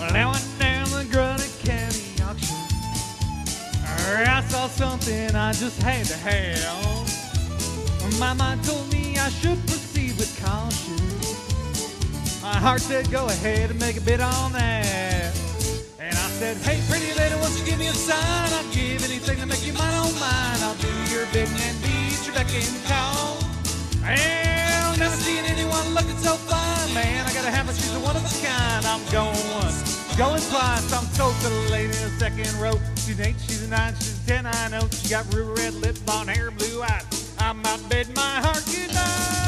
Well, I went down the Grundy County auction. I saw something I just had to have. My mind told me I should proceed with caution. My heart said go ahead and make a bid on that. And I said, hey, pretty lady, won't you give me a sign? I'll give anything to make you mine, oh mine. I'll do your bidding and be your beck and call. Well, never seen anyone looking so fine, man. I gotta have her, she's a one of a kind. I'm going once, going twice. I'm sold to the lady in the second row. She's an 8, she's a 9, she's a 10, I know. She got real red lips, blonde hair, blue eyes. I'm outbidding my heart goodnight.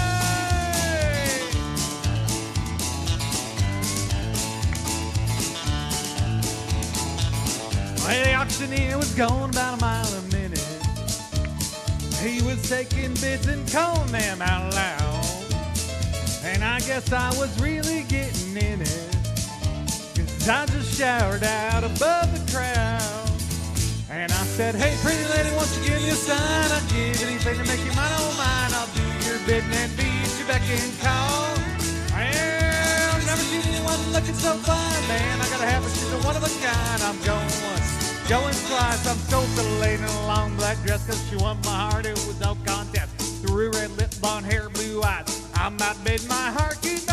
Well, the auctioneer was going about a mile a minute. He was taking bids and calling them out loud. And I guess I was really getting in it, 'cause I just showered out above the crowd. And I said, hey, pretty lady, won't you give me a sign? I'll give anything to make you mine, oh mine. I'll do your bidding and be your beck and call. Well, never seen anyone looking so fine, man. I gotta have her, she's a one of a kind. I'm going once, going twice. I'm so to the lady in a long black dress, 'cause she won my heart, it was no contest. The real red lip, blonde hair, blue eyes. I'm outbidding my heart goodnight.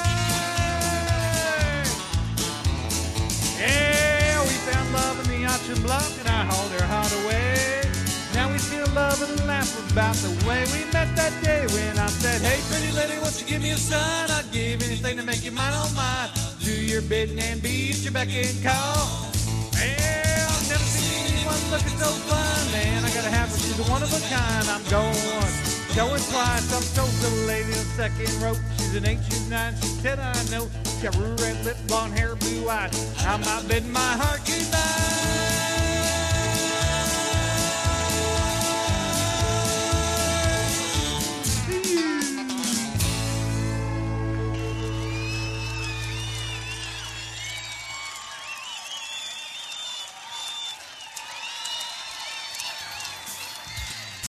Yeah, we found love in the auction block, and I hauled her heart away. Now we still love and laugh about the way we met that day when I said, hey, pretty lady, won't you give me a sign? I'd give anything to make you mine, oh mine. Do your bidding and be your beck and call. Well, I've never seen anyone looking so fine, man. I gotta have her, she's a one of a kind. I'm going once, going twice. I'm so to the lady in the second row. She's an 8, she's 9, she's 10, I know. She got real red lip, blonde hair, blue eyes. I'm outbidding my heart goodnight.